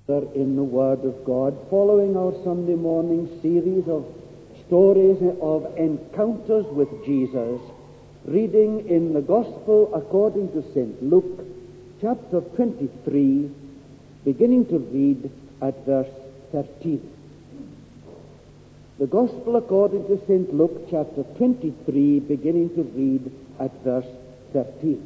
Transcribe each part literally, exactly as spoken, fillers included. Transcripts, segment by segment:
In the Word of God, following our Sunday morning series of stories of encounters with Jesus, reading in the Gospel according to Saint Luke, chapter twenty-three, beginning to read at verse thirteen. The Gospel according to Saint Luke, chapter twenty-three, beginning to read at verse thirteen.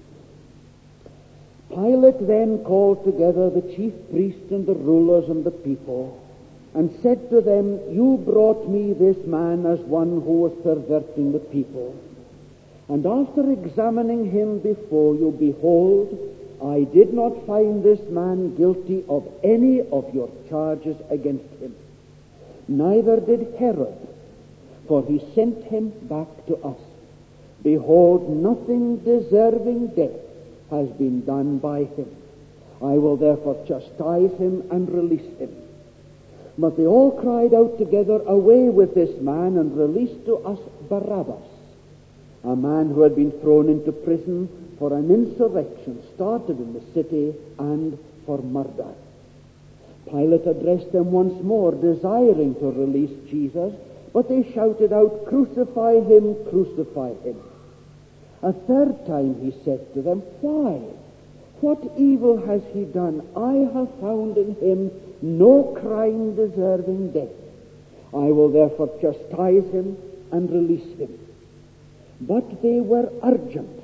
Pilate then called together the chief priests and the rulers and the people, and said to them, "You brought me this man as one who was perverting the people. And after examining him before you, behold, I did not find this man guilty of any of your charges against him. Neither did Herod, for he sent him back to us. Behold, nothing deserving death has been done by him. I will therefore chastise him and release him." But they all cried out together, "Away with this man, and release to us Barabbas," a man who had been thrown into prison for an insurrection started in the city and for murder. Pilate addressed them once more, desiring to release Jesus, but they shouted out, "Crucify him, crucify him." A third time he said to them, "Why? What evil has he done? I have found in him no crime deserving death. I will therefore chastise him and release him." But they were urgent,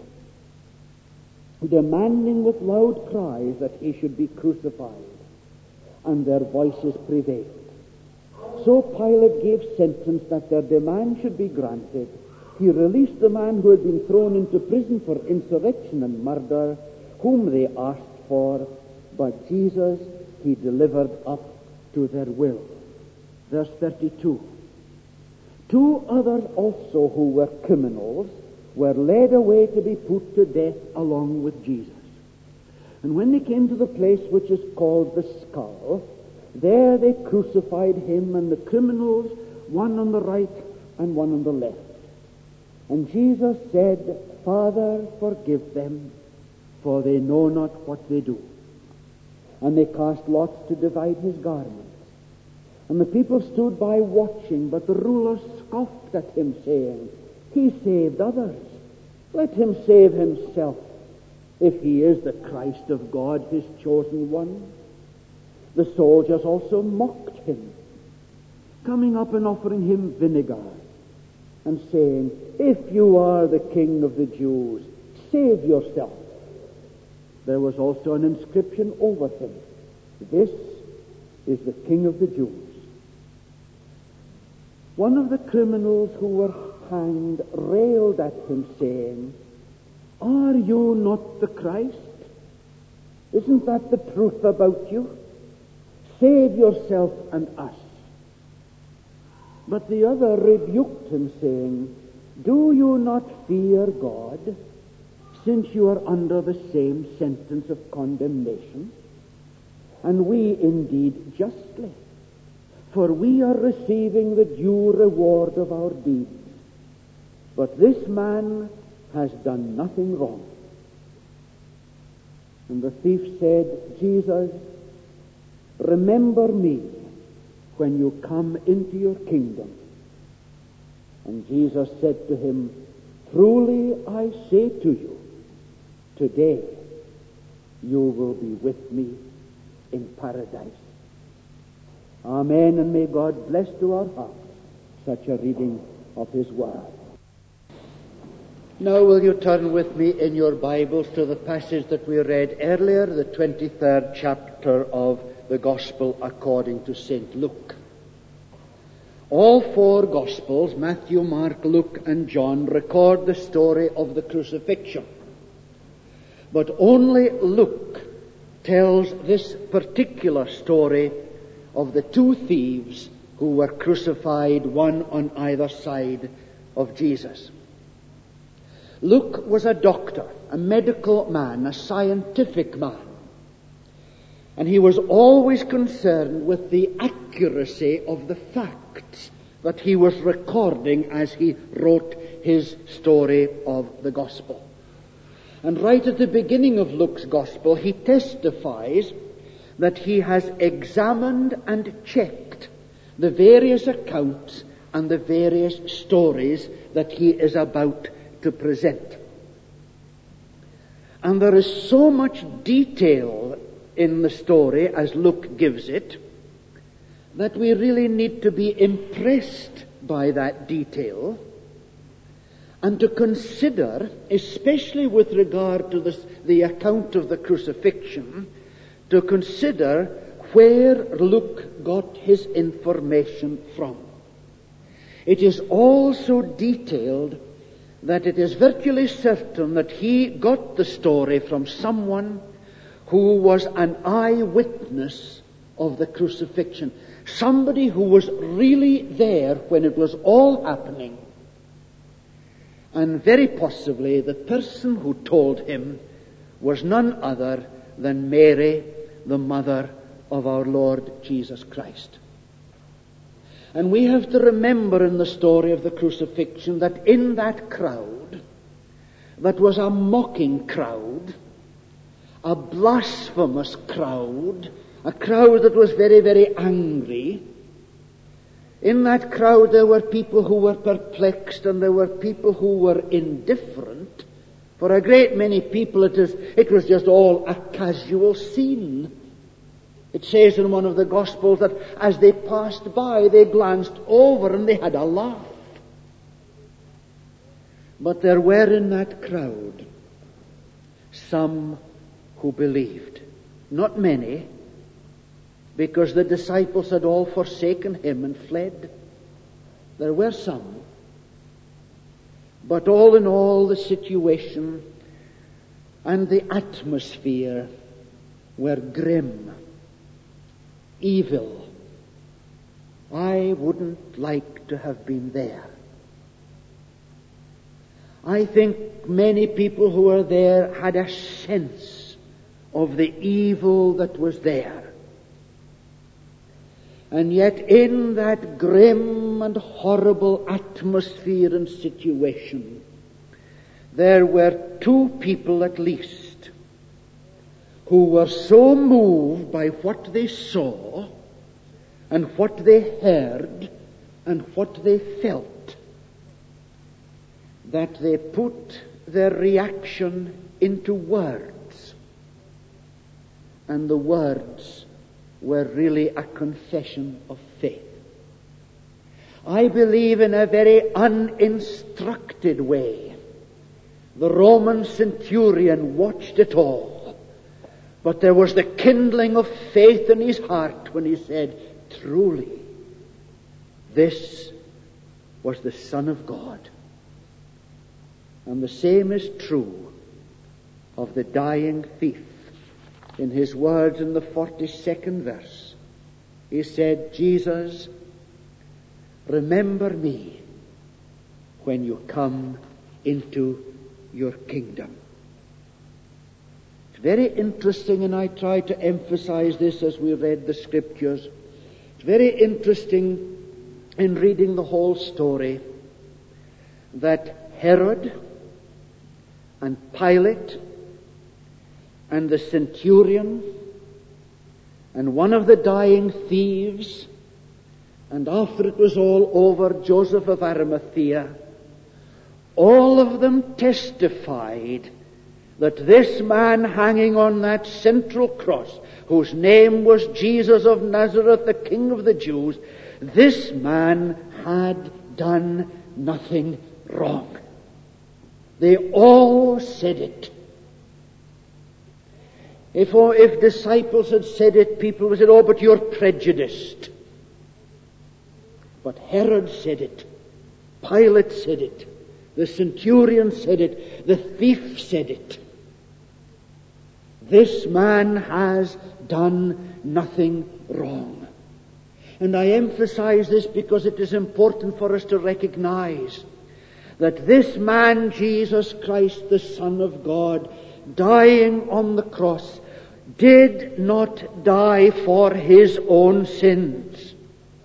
demanding with loud cries that he should be crucified, and their voices prevailed. So Pilate gave sentence that their demand should be granted. He released the man who had been thrown into prison for insurrection and murder, whom they asked for, but Jesus he delivered up to their will. Verse thirty-two. Two others also who were criminals were led away to be put to death along with Jesus. And when they came to the place which is called the Skull, there they crucified him and the criminals, one on the right and one on the left. And Jesus said, "Father, forgive them, for they know not what they do." And they cast lots to divide his garments. And the people stood by watching, but the rulers scoffed at him, saying, "He saved others. Let him save himself, if he is the Christ of God, his chosen one." The soldiers also mocked him, coming up and offering him vinegar, and saying, "If you are the King of the Jews, save yourself." There was also an inscription over him, "This is the King of the Jews." One of the criminals who were hanged railed at him, saying, "Are you not the Christ? Isn't that the truth about you? Save yourself and us." But the other rebuked him, saying, "Do you not fear God, since you are under the same sentence of condemnation? And we indeed justly, for we are receiving the due reward of our deeds. But this man has done nothing wrong." And the thief said, "Jesus, remember me when you come into your kingdom." And Jesus said to him, "Truly I say to you, today you will be with me in paradise." Amen, and may God bless to our hearts such a reading of his word. Now will you turn with me in your Bibles to the passage that we read earlier, the twenty-third chapter of the Gospel according to Saint Luke. All four Gospels, Matthew, Mark, Luke, and John, record the story of the crucifixion. But only Luke tells this particular story of the two thieves who were crucified, one on either side of Jesus. Luke was a doctor, a medical man, a scientific man. And he was always concerned with the accuracy of the facts that he was recording as he wrote his story of the Gospel. And right at the beginning of Luke's Gospel, he testifies that he has examined and checked the various accounts and the various stories that he is about to present. And there is so much detail in the story as Luke gives it that we really need to be impressed by that detail and to consider, especially with regard to this, the account of the crucifixion, to consider where Luke got his information from. It is all so detailed that it is virtually certain that he got the story from someone who was an eyewitness of the crucifixion. Somebody who was really there when it was all happening. And very possibly the person who told him was none other than Mary, the mother of our Lord Jesus Christ. And we have to remember in the story of the crucifixion that in that crowd, that was a mocking crowd, a blasphemous crowd, a crowd that was very, very angry. In that crowd there were people who were perplexed and there were people who were indifferent. For a great many people it, is, it was just all a casual scene. It says in one of the Gospels that as they passed by, they glanced over and they had a laugh. But there were in that crowd some who believed. Not many, because the disciples had all forsaken him and fled. There were some. But all in all, the situation and the atmosphere were grim. Evil. I wouldn't like to have been there. I think many people who were there had a sense of the evil that was there. And yet in that grim and horrible atmosphere and situation, there were two people at least who were so moved by what they saw and what they heard and what they felt that they put their reaction into words. And the words were really a confession of faith. I believe in a very uninstructed way, the Roman centurion watched it all. But there was the kindling of faith in his heart when he said, truly, this was the Son of God. And the same is true of the dying thief. In his words in the forty-second verse, he said, Jesus, remember me when you come into your kingdom. It's very interesting, and I try to emphasize this as we read the scriptures. It's very interesting in reading the whole story that Herod and Pilate and the centurion and one of the dying thieves, and after it was all over, Joseph of Arimathea, all of them testified that this man hanging on that central cross, whose name was Jesus of Nazareth, the King of the Jews, this man had done nothing wrong. They all said it. If, if disciples had said it, people would say, oh, but you're prejudiced. But Herod said it. Pilate said it. The centurion said it. The thief said it. This man has done nothing wrong. And I emphasize this because it is important for us to recognize that this man, Jesus Christ, the Son of God, dying on the cross, did not die for his own sins.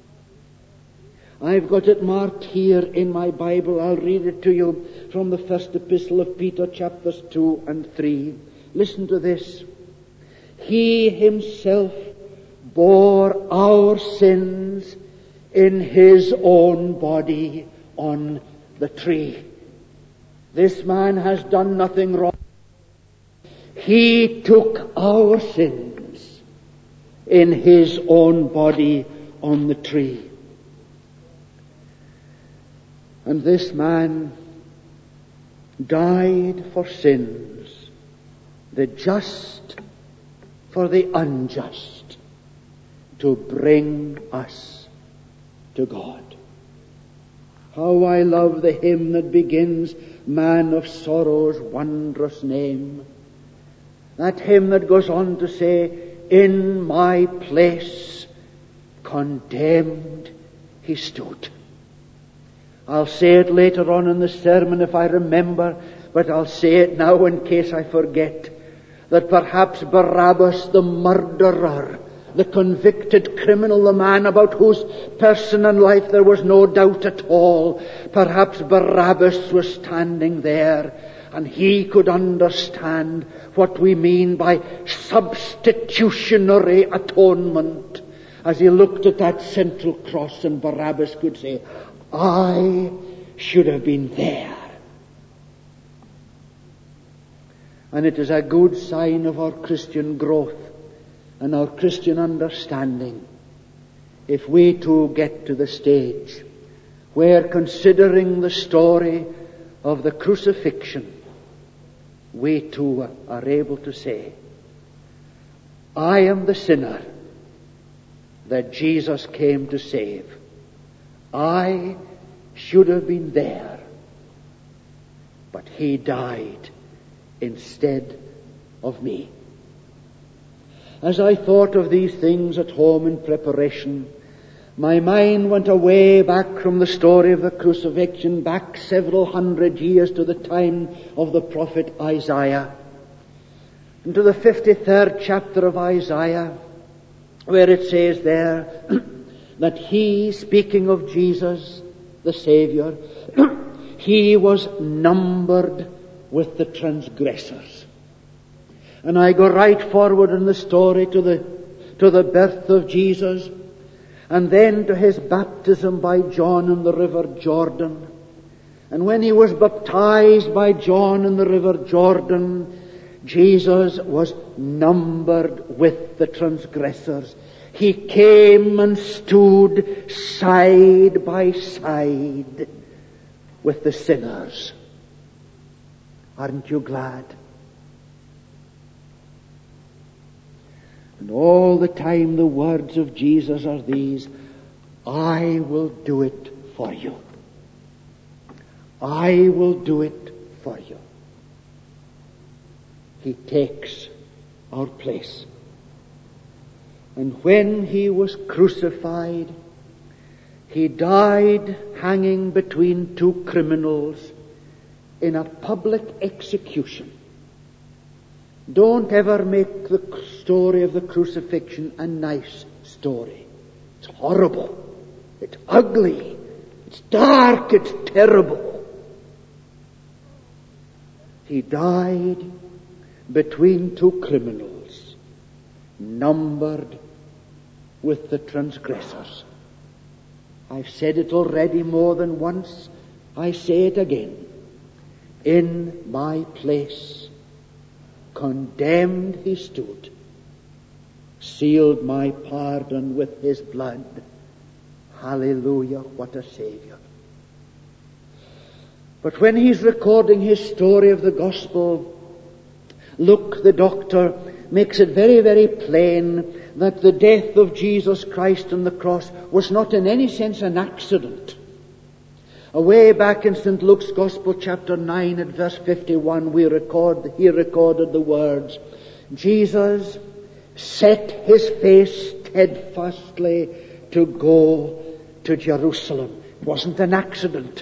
I've got it marked here in my Bible. I'll read it to you from the first epistle of Peter, chapters two and three. Listen to this. He himself bore our sins in his own body on the tree. This man has done nothing wrong. He took our sins in his own body on the tree. And this man died for sins, the just for the unjust, to bring us to God. How I love the hymn that begins, Man of Sorrows, Wondrous Name. That hymn that goes on to say, in my place condemned he stood. I'll say it later on in the sermon if I remember, but I'll say it now in case I forget, that perhaps Barabbas, the murderer, the convicted criminal, the man about whose person and life there was no doubt at all, perhaps Barabbas was standing there, and he could understand what we mean by substitutionary atonement. As he looked at that central cross, and Barabbas could say, I should have been there. And it is a good sign of our Christian growth and our Christian understanding if we too get to the stage where, considering the story of the crucifixion, we too are able to say, I am the sinner that Jesus came to save. I should have been there, but he died instead of me. As I thought of these things at home in preparation, my mind went away back from the story of the crucifixion, back several hundred years to the time of the prophet Isaiah, and to the fifty-third chapter of Isaiah, where it says there that he, speaking of Jesus, the Savior, he was numbered with the transgressors. And I go right forward in the story to the, to the birth of Jesus, and then to his baptism by John in the river Jordan. And when he was baptized by John in the river Jordan, Jesus was numbered with the transgressors. He came and stood side by side with the sinners. Aren't you glad? And all the time the words of Jesus are these, I will do it for you. I will do it for you. He takes our place. And when he was crucified, he died hanging between two criminals in a public execution. Don't ever make the story of the crucifixion a nice story. It's horrible. It's ugly. It's dark. It's terrible. He died between two criminals, numbered with the transgressors. I've said it already more than once. I say it again. In my place, condemned he stood, sealed my pardon with his blood. Hallelujah, what a Savior. But when he's recording his story of the gospel, Luke, the doctor, makes it very, very plain that the death of Jesus Christ on the cross was not in any sense an accident. Away back in Saint Luke's Gospel, chapter nine, at verse fifty-one, we record, he recorded the words, Jesus set his face steadfastly to go to Jerusalem. It wasn't an accident.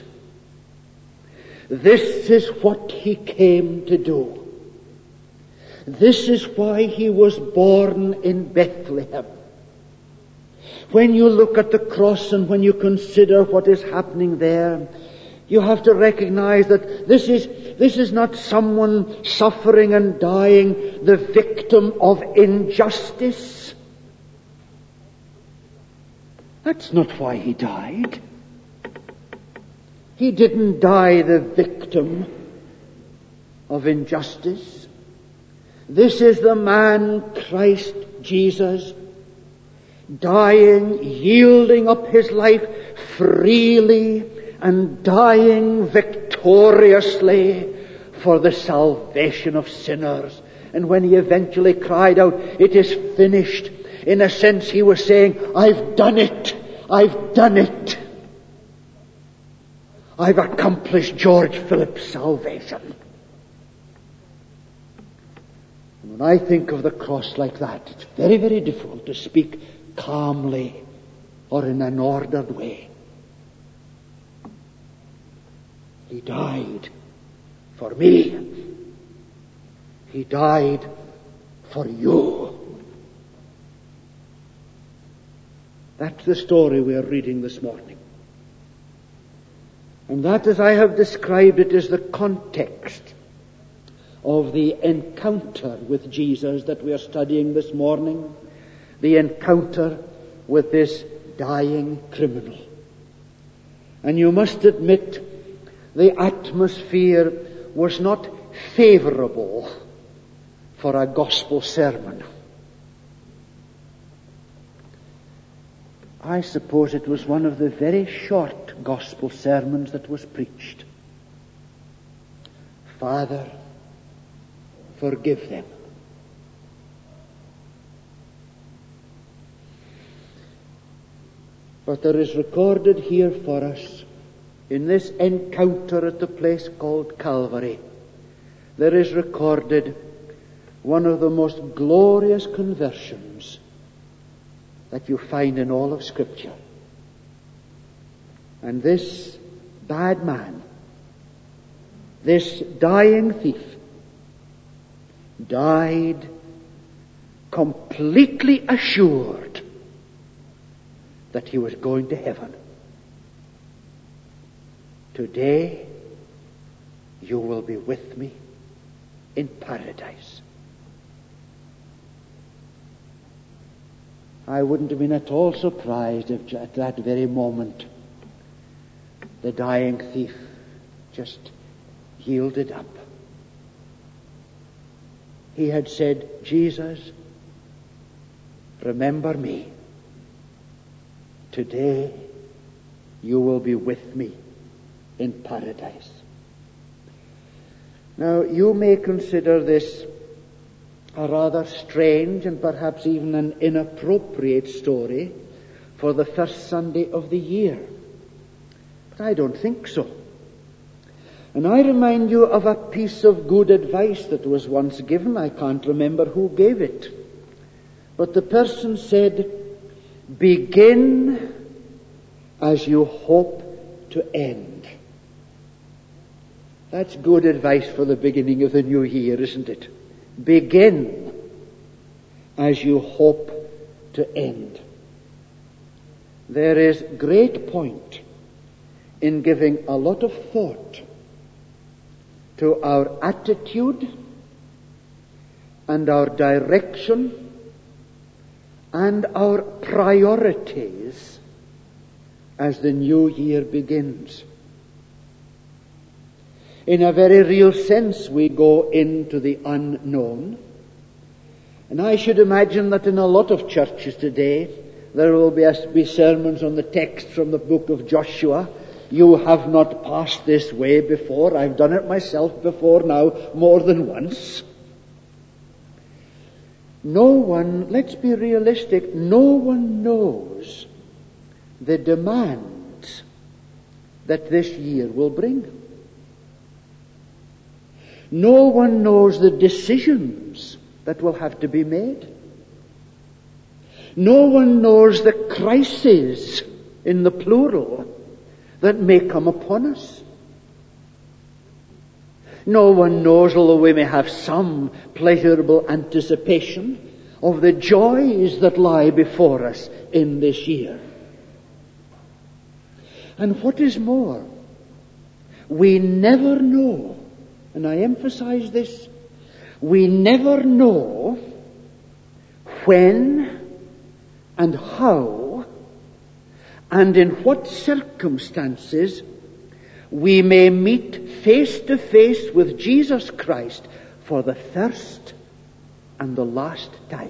This is what he came to do. This is why he was born in Bethlehem. When you look at the cross and when you consider what is happening there, You have to recognize that this is, this is not someone suffering and dying, the victim of injustice. That's not why he died. He didn't die the victim of injustice. This is the man, Christ Jesus, dying, yielding up his life freely and dying victoriously for the salvation of sinners. And when he eventually cried out, "It is finished," in a sense he was saying, "I've done it, I've done it. I've accomplished George Phillips' salvation." And when I think of the cross like that, it's very, very difficult to speak calmly or in an ordered way. He died for me. He died for you. That's the story we are reading this morning. And that, as I have described it, is the context of the encounter with Jesus that we are studying this morning. The encounter with this dying criminal. And you must admit, the atmosphere was not favorable for a gospel sermon. I suppose it was one of the very short gospel sermons that was preached. Father, forgive them. But there is recorded here for us, in this encounter at the place called Calvary, there is recorded one of the most glorious conversions that you find in all of Scripture. And this bad man, this dying thief, died completely assured that he was going to heaven. Today, you will be with me in paradise. I wouldn't have been at all surprised if at that very moment the dying thief just yielded up. He had said, "Jesus, remember me. Today you will be with me in paradise." Now, you may consider this a rather strange and perhaps even an inappropriate story for the first Sunday of the year. But I don't think so. And I remind you of a piece of good advice that was once given. I can't remember who gave it. But the person said, "Begin as you hope to end." That's good advice for the beginning of the new year, isn't it? Begin as you hope to end. There is great point in giving a lot of thought to our attitude and our direction and our priorities as the new year begins. In a very real sense, we go into the unknown. And I should imagine that in a lot of churches today, there will be, be sermons on the text from the book of Joshua. You have not passed this way before. I've done it myself before now, more than once. No one, let's be realistic, no one knows the demands that this year will bring. No one knows the decisions that will have to be made. No one knows the crises, in the plural, that may come upon us. No one knows, although we may have some pleasurable anticipation of the joys that lie before us in this year. And what is more, We never know, and I emphasize this, we never know when and how and in what circumstances we may meet face to face with Jesus Christ for the first and the last time.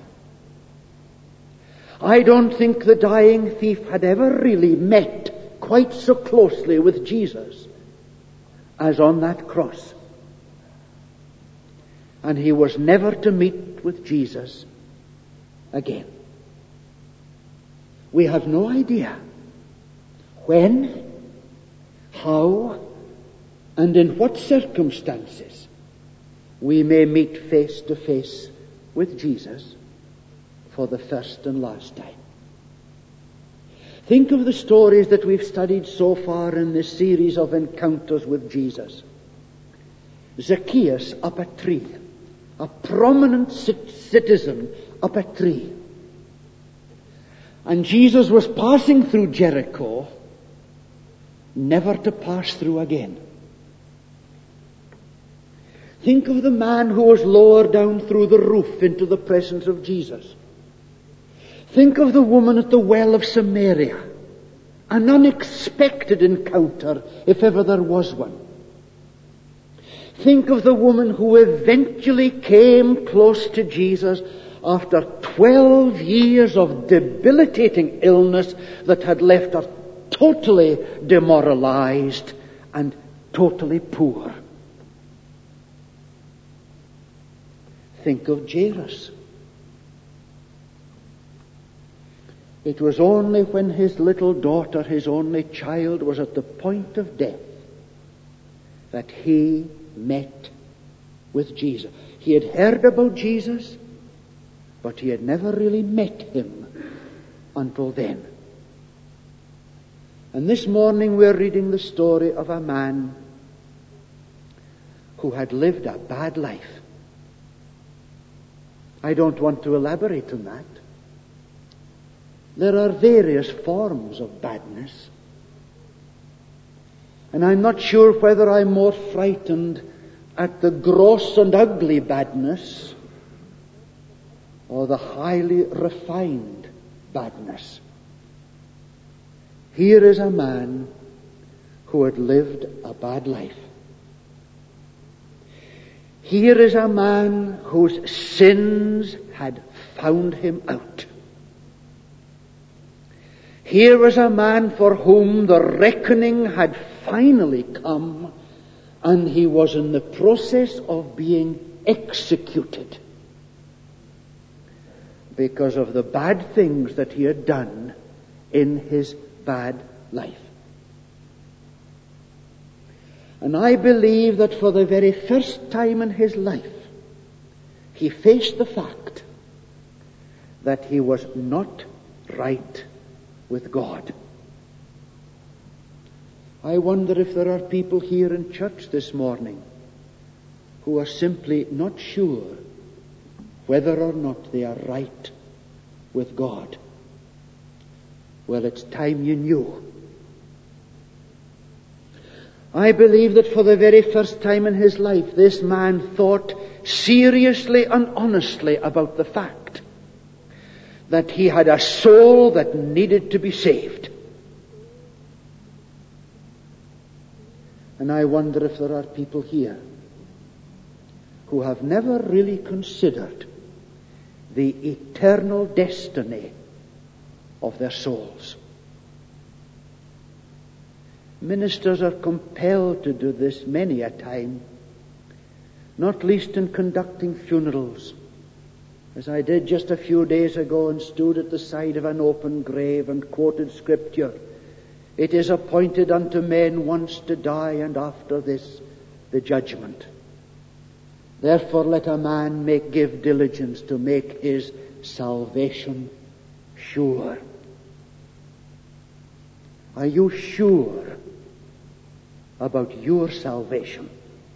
I don't think the dying thief had ever really met quite so closely with Jesus as on that cross. And he was never to meet with Jesus again. We have no idea when, how, and in what circumstances we may meet face to face with Jesus for the first and last time. Think of the stories that we've studied so far in this series of encounters with Jesus. Zacchaeus up a tree, a prominent citizen up a tree. And Jesus was passing through Jericho, never to pass through again. Think of the man who was lowered down through the roof into the presence of Jesus. Think of the woman at the well of Samaria, an unexpected encounter, if ever there was one. Think of the woman who eventually came close to Jesus after twelve years of debilitating illness that had left her totally demoralized and totally poor. Think of Jairus. It was only when his little daughter, his only child, was at the point of death that he met with Jesus. He had heard about Jesus, but he had never really met him until then. And this morning we're reading the story of a man who had lived a bad life. I don't want to elaborate on that. There are various forms of badness. And I'm not sure whether I'm more frightened at the gross and ugly badness or the highly refined badness. Here is a man who had lived a bad life. Here is a man whose sins had found him out. Here was a man for whom the reckoning had finally come, and he was in the process of being executed because of the bad things that he had done in his bad life. And I believe that for the very first time in his life, he faced the fact that he was not right with God. I wonder if there are people here in church this morning who are simply not sure whether or not they are right with God. Well, it's time you knew. I believe that for the very first time in his life, this man thought seriously and honestly about the fact that he had a soul that needed to be saved. And I wonder if there are people here who have never really considered the eternal destiny of their souls. Ministers are compelled to do this many a time, not least in conducting funerals, as I did just a few days ago and stood at the side of an open grave and quoted Scripture. It is appointed unto men once to die, and after this the judgment. Therefore let a man make give diligence to make his salvation sure. Are you sure about your salvation?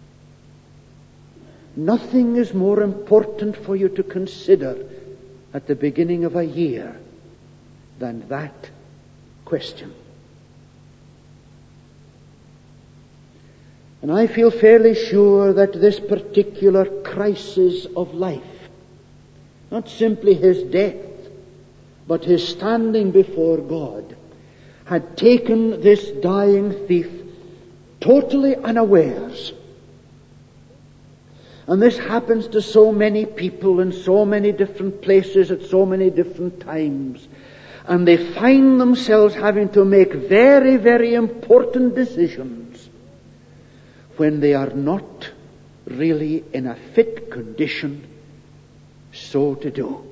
Nothing is more important for you to consider at the beginning of a year than that question. And I feel fairly sure that this particular crisis of life, not simply his death, but his standing before God, had taken this dying thief totally unawares. And this happens to so many people in so many different places at so many different times. And they find themselves having to make very, very important decisions when they are not really in a fit condition so to do.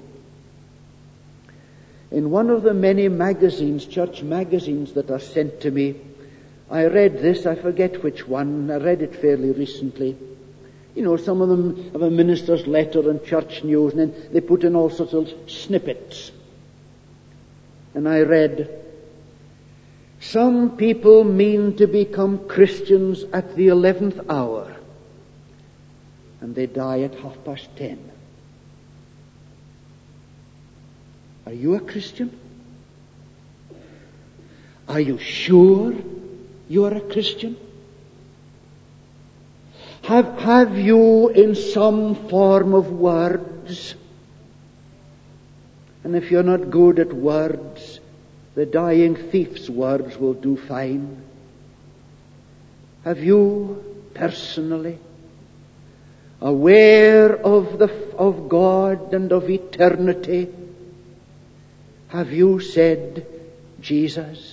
In one of the many magazines, church magazines that are sent to me, I read this, I forget which one, I read it fairly recently. You know, some of them have a minister's letter and church news, and then they put in all sorts of snippets. And I read, some people mean to become Christians at the eleventh hour, and they die at half past ten. Are you a Christian? Are you sure you are a Christian? Have, have you in some form of words? And if you're not good at words, the dying thief's words will do fine. Have you personally, aware of the of God and of eternity, have you said, Jesus,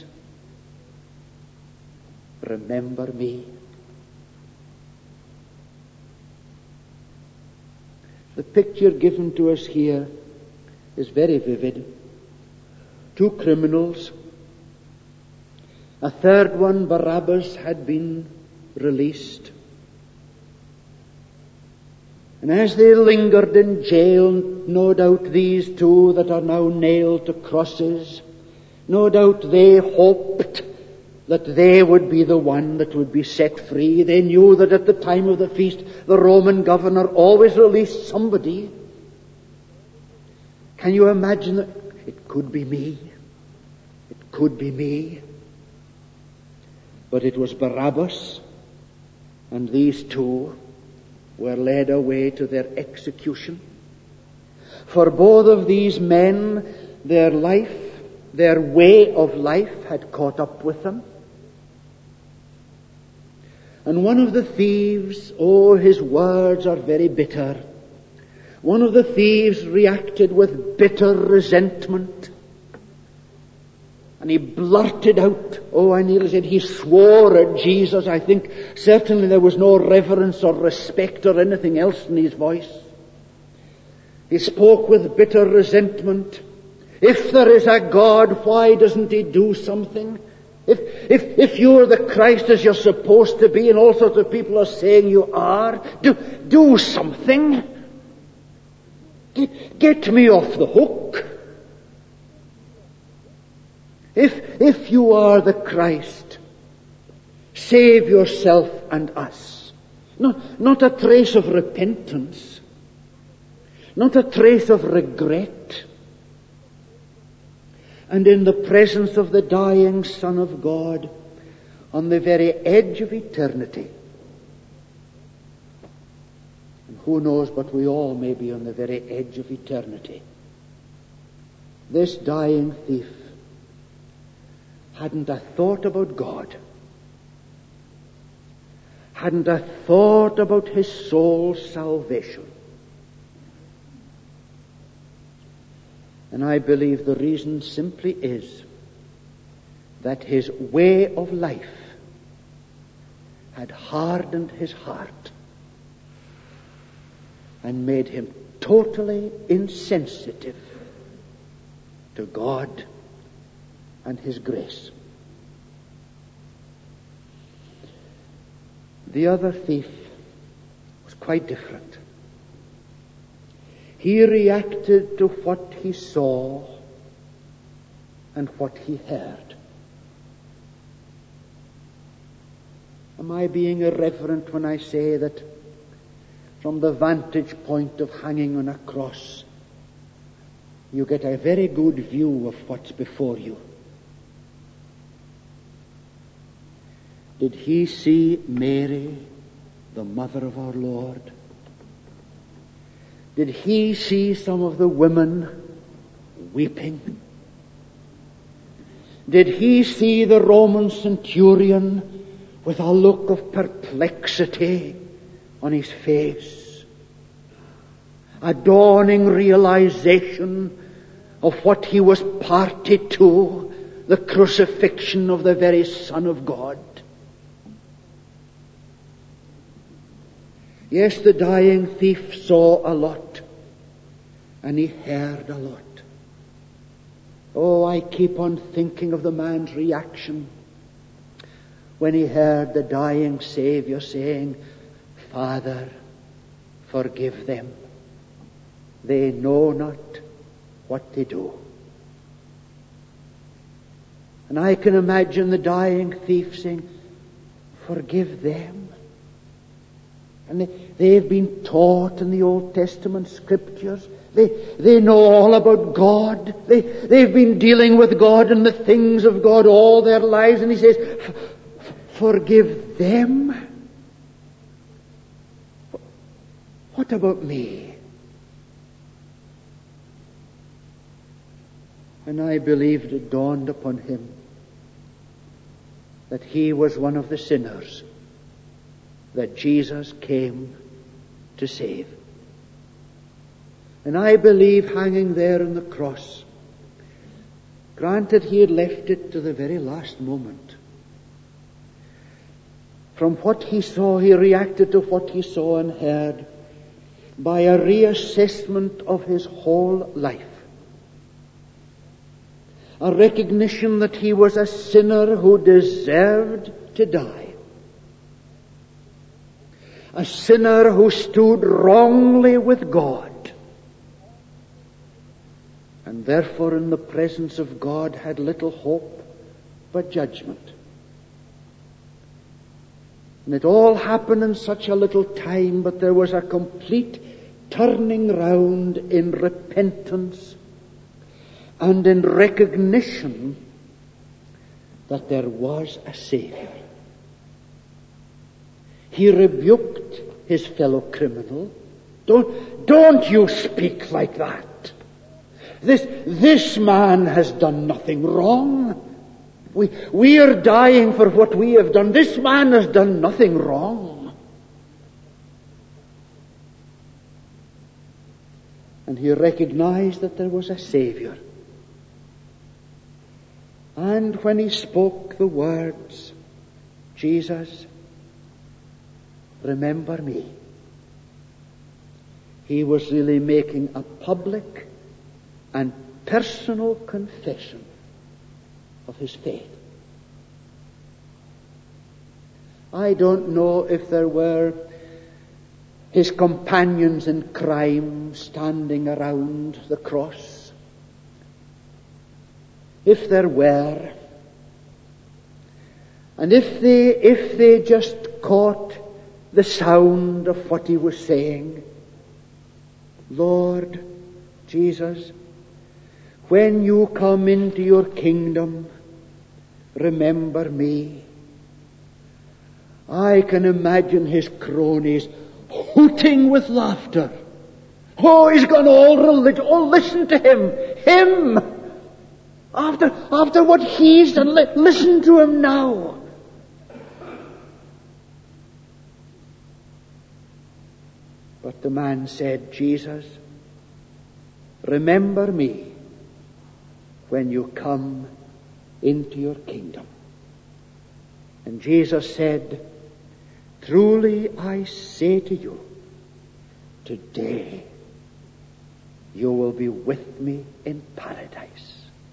remember me? The picture given to us here is very vivid. Two criminals. A third one, Barabbas, had been released. And as they lingered in jail, no doubt these two that are now nailed to crosses, no doubt they hoped that they would be the one that would be set free. They knew that at the time of the feast, the Roman governor always released somebody. Can you imagine that? It could be me. It could be me. But it was Barabbas, and these two were led away to their execution. For both of these men, their life, their way of life had caught up with them. And one of the thieves, oh, his words are very bitter. One of the thieves reacted with bitter resentment. And he blurted out, oh, I nearly said he swore at Jesus. I think certainly there was no reverence or respect or anything else in his voice. He spoke with bitter resentment. If there is a God, why doesn't he do something? If, if, if you're the Christ as you're supposed to be, and all sorts of people are saying you are, do, do something. Get, get me off the hook. If, if you are the Christ, save yourself and us. Not, not a trace of repentance. Not a trace of regret. And in the presence of the dying Son of God, on the very edge of eternity. And who knows, but we all may be on the very edge of eternity. This dying thief hadn't a thought about God. Hadn't a thought about his soul's salvation. And I believe the reason simply is that his way of life had hardened his heart and made him totally insensitive to God and his grace. The other thief was quite different. He reacted to what he saw and what he heard. Am I being irreverent when I say that from the vantage point of hanging on a cross, you get a very good view of what's before you? Did he see Mary, the mother of our Lord? Did he see some of the women weeping? Did he see the Roman centurion with a look of perplexity on his face? A dawning realization of what he was party to, the crucifixion of the very Son of God. Yes, the dying thief saw a lot, and he heard a lot. Oh, I keep on thinking of the man's reaction when he heard the dying Savior saying, "Father, forgive them. They know not what they do." And I can imagine the dying thief saying, "Forgive them." And they, they've been taught in the Old Testament scriptures. They, they know all about God. They, they've been dealing with God and the things of God all their lives. And he says, "Forgive them." What about me? And I believed it dawned upon him that he was one of the sinners that Jesus came to save. And I believe hanging there on the cross, granted he had left it to the very last moment, from what he saw, he reacted to what he saw and heard by a reassessment of his whole life. A recognition that he was a sinner who deserved to die. A sinner who stood wrongly with God. And therefore in the presence of God had little hope but judgment. And it all happened in such a little time, but there was a complete turning round in repentance and in recognition that there was a Savior. He rebuked his fellow criminal. Don't, don't you speak like that. This, this man has done nothing wrong. We, we are dying for what we have done. This man has done nothing wrong. And he recognized that there was a Savior. And when he spoke the words, "Jesus, remember me," he was really making a public and personal confession of his faith. I don't know if there were his companions in crime standing around the cross. If there were, and if they, if they just caught the sound of what he was saying, "Lord Jesus, when you come into your kingdom, remember me," I can imagine his cronies hooting with laughter. Oh, he's gone all religion. Oh, listen to him. Him! After, after what he's done, listen to him now. But the man said, "Jesus, remember me when you come into your kingdom." And Jesus said, "Truly I say to you, today you will be with me in paradise."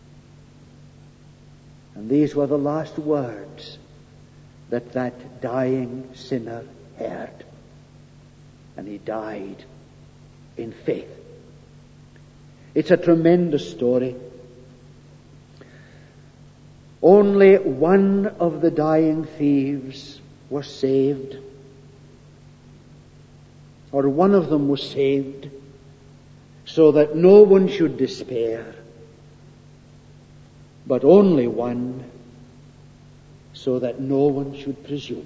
And these were the last words that that dying sinner heard. And he died in faith. It's a tremendous story. Only one of the dying thieves was saved. Or one of them was saved, so that no one should despair. But only one, so that no one should presume.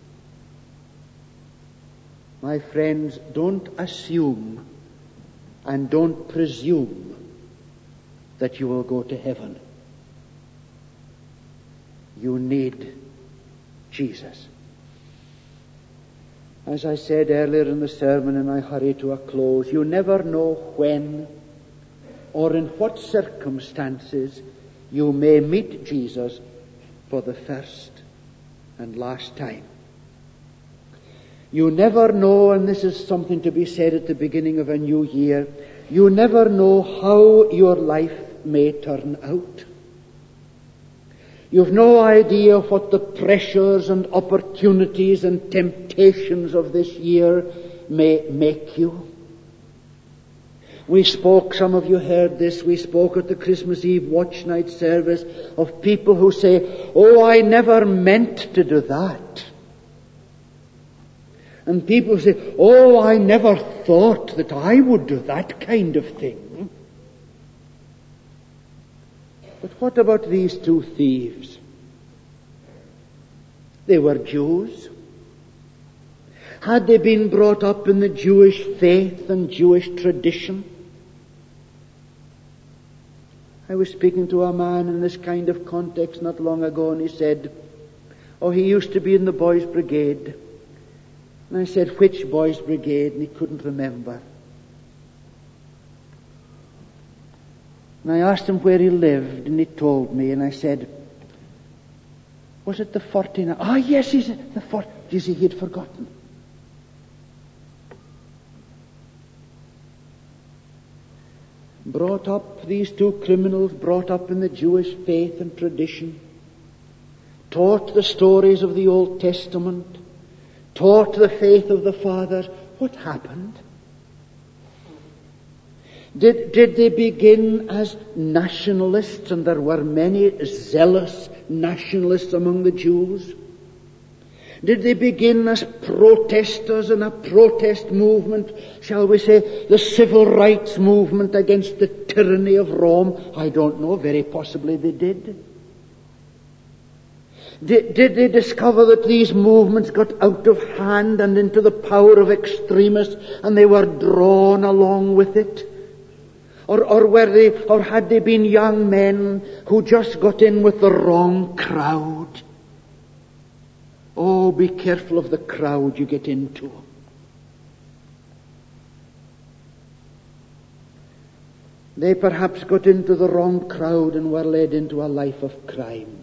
My friends, don't assume and don't presume that you will go to heaven. You need Jesus. As I said earlier in the sermon, and I hurry to a close, you never know when or in what circumstances you may meet Jesus for the first and last time. You never know, and this is something to be said at the beginning of a new year, you never know how your life may turn out. You've no idea what the pressures and opportunities and temptations of this year may make you. We spoke, some of you heard this, we spoke at the Christmas Eve watch night service of people who say, "Oh, I never meant to do that." And people say, "Oh, I never thought that I would do that kind of thing." But what about these two thieves? They were Jews. Had they been brought up in the Jewish faith and Jewish tradition? I was speaking to a man in this kind of context not long ago, and he said, oh, he used to be in the boys' brigade. And I said, which boys' brigade? And he couldn't remember. And I asked him where he lived, and he told me, and I said, was it the forty-nine? Ah, yes, he's the forty. You see, he had forgotten. Brought up, these two criminals, brought up in the Jewish faith and tradition, taught the stories of the Old Testament, taught the faith of the fathers. What happened? Did, did they begin as nationalists, and there were many zealous nationalists among the Jews? Did they begin as protesters in a protest movement, shall we say, the civil rights movement against the tyranny of Rome? I don't know, very possibly they did. Did, did they discover that these movements got out of hand and into the power of extremists, and they were drawn along with it? Or, or were they, or had they been young men who just got in with the wrong crowd? Oh, be careful of the crowd you get into. They perhaps got into the wrong crowd and were led into a life of crime.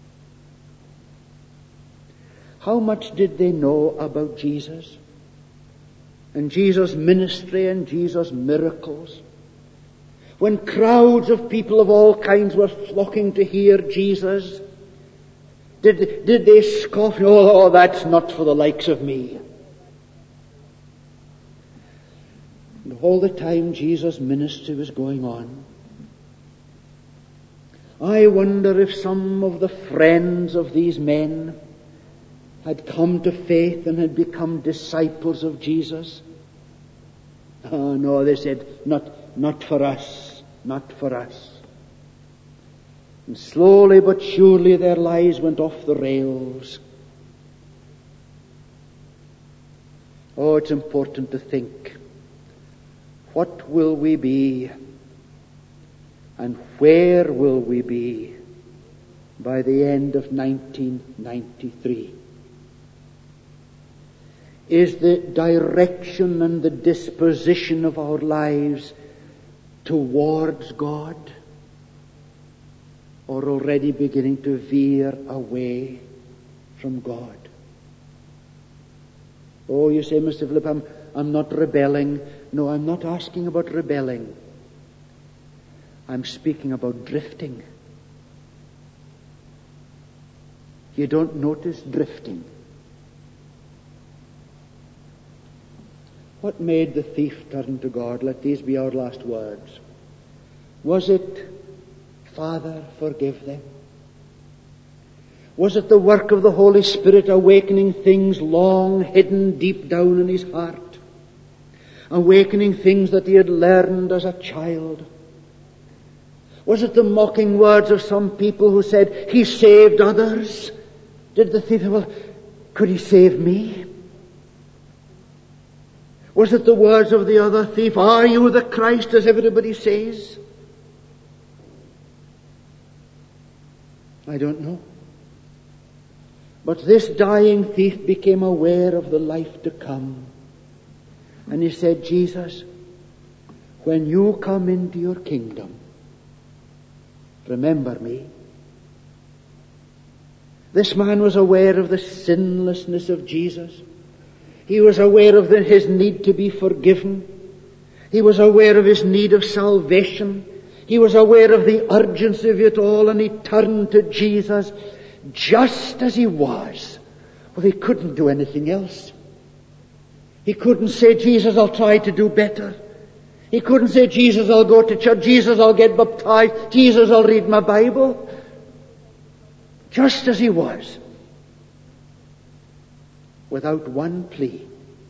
How much did they know about Jesus and Jesus' ministry and Jesus' miracles? When crowds of people of all kinds were flocking to hear Jesus, did, did they scoff? Oh, that's not for the likes of me. And all the time Jesus' ministry was going on, I wonder if some of the friends of these men had come to faith and had become disciples of Jesus. Oh no, they said, not, not for us, not for us. And slowly but surely their lives went off the rails. Oh, it's important to think, what will we be and where will we be by the end of nineteen ninety-three? Is the direction and the disposition of our lives towards God, or already beginning to veer away from God? Oh, you say, Mister Philip, I'm, I'm not rebelling. No, I'm not asking about rebelling. I'm speaking about drifting. You don't notice drifting. What made the thief turn to God? Let these be our last words. Was it, Father, forgive them? Was it the work of the Holy Spirit awakening things long hidden deep down in his heart? Awakening things that he had learned as a child? Was it the mocking words of some people who said, he saved others, Did the thief, well, could he save me? Was it the words of the other thief, are you the Christ, as everybody says? I don't know. But this dying thief became aware of the life to come. And he said, Jesus, when you come into your kingdom, remember me. This man was aware of the sinlessness of Jesus. He was aware of the, his need to be forgiven. He was aware of his need of salvation. He was aware of the urgency of it all, and he turned to Jesus just as he was. Well, he couldn't do anything else. He couldn't say, Jesus, I'll try to do better. He couldn't say, Jesus, I'll go to church. Jesus, I'll get baptized. Jesus, I'll read my Bible. Just as he was. Without one plea.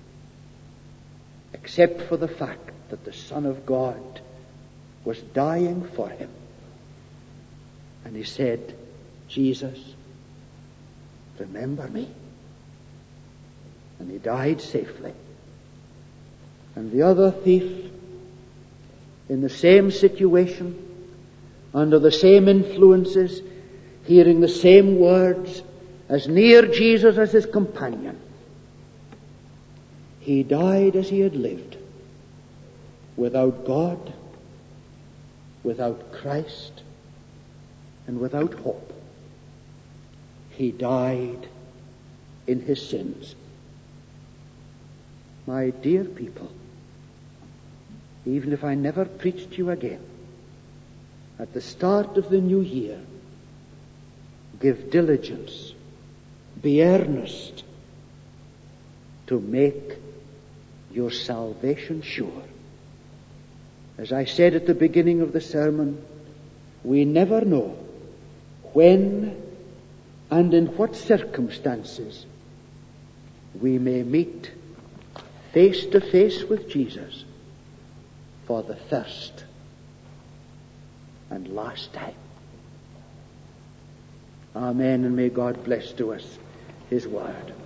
Except for the fact that the Son of God was dying for him. And he said, Jesus, remember me. And he died safely. And the other thief, in the same situation, under the same influences, hearing the same words, as near Jesus as his companion, he died as he had lived, without God, without Christ, and without hope. He died in his sins. My dear people, even if I never preach to you again, at the start of the new year, give diligence, be earnest to make your salvation sure. As I said at the beginning of the sermon, we never know when and in what circumstances we may meet face to face with Jesus for the first and last time. Amen, and may God bless to us His word.